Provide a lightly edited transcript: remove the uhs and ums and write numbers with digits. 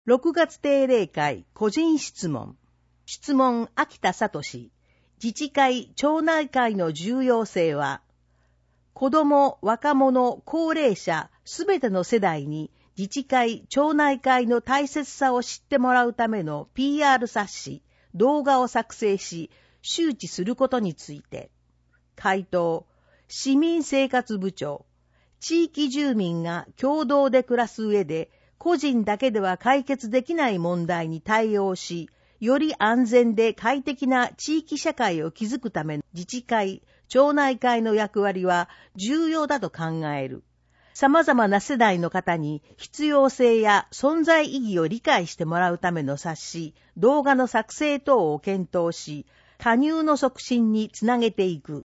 6月定例会個人質問。質問秋田聡。自治会町内会の重要性は、子ども、若者、高齢者、すべての世代に自治会町内会の大切さを知ってもらうための PR 冊子、動画を作成し、周知することについて。回答、市民生活部長。地域住民が共同で暮らす上で、個人だけでは解決できない問題に対応し、より安全で快適な地域社会を築くための自治会、町内会の役割は重要だと考える。様々な世代の方に必要性や存在意義を理解してもらうための冊子、動画の作成等を検討し、加入の促進につなげていく。